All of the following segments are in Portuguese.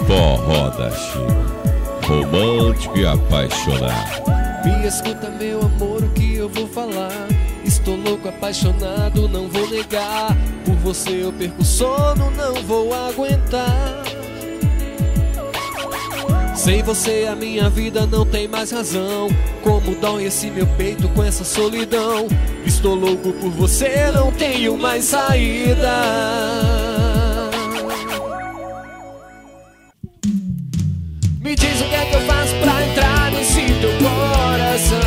Forró da China, romântico e apaixonado. Me escuta, meu amor, o que eu vou falar. Estou louco, apaixonado, não vou negar. Por você eu perco o sono, não vou aguentar. Sem você a minha vida não tem mais razão. Como dói esse meu peito com essa solidão. Estou louco por você, não tenho mais saída. Me diz o que é que eu faço pra entrar nesse teu coração.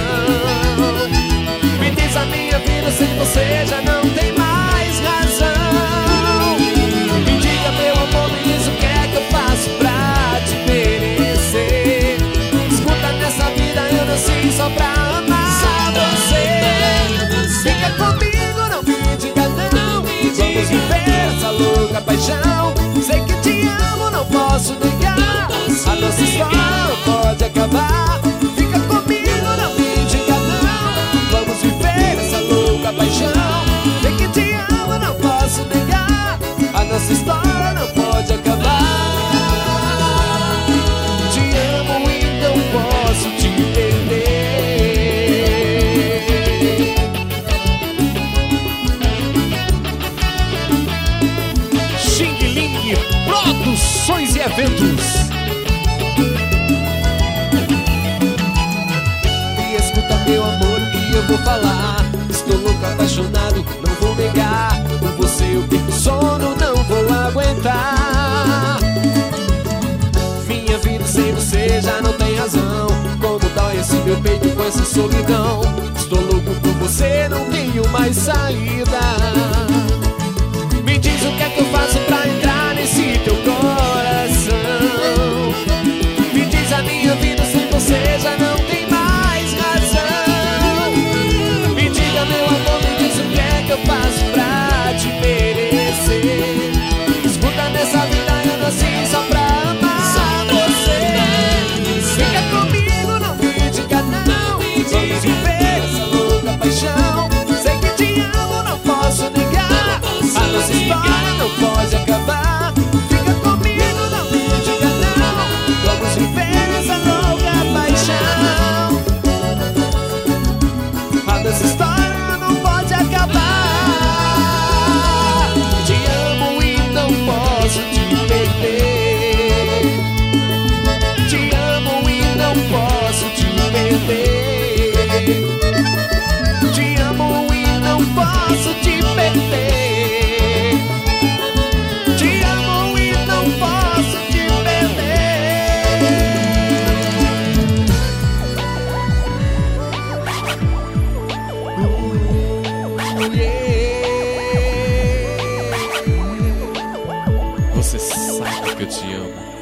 Me diz a minha vida, sem você já não tem mais razão. Me diga, meu amor, me diz o que é que eu faço pra te merecer. Escuta, nessa vida eu nasci só pra amar você. Fica comigo, não me diga não. Vamos viver essa louca paixão. Sei que te amo, não posso negar. A nossa história não pode acabar. Fica comigo, não me diga não. Vamos viver essa louca paixão. Sei que te amo, não posso negar. A nossa história não pode acabar. Te amo e não posso te perder. Xing Ling Produções e Eventos. Meu amor, o que eu vou falar? Estou louco, apaixonado, não vou negar. Por você eu perco sono, não vou aguentar. Minha vida sem você já não tem razão. Como dói esse meu peito com essa solidão. Estou louco por você, não tenho mais saída. Me diz o que é que eu faço pra entrar nesse teu coração. Me diz a minha vida sem você já não tem mais razão. Meu amor, me diz o que é que eu faço pra te merecer. Escuta, nessa vida eu nasci só pra amar você. Fica comigo, não me diga não. Vamos viver essa louca paixão. Sei que te amo, não posso negar. A nossa história não pode acabar. Fica comigo, não me diga não. Vamos viver essa louca paixão. A nossa história acabar. Te amo e não posso te perder. Te amo e não posso te perder. Te amo e não posso te perder. Te amo e não posso te perder. Você sabe que eu te amo.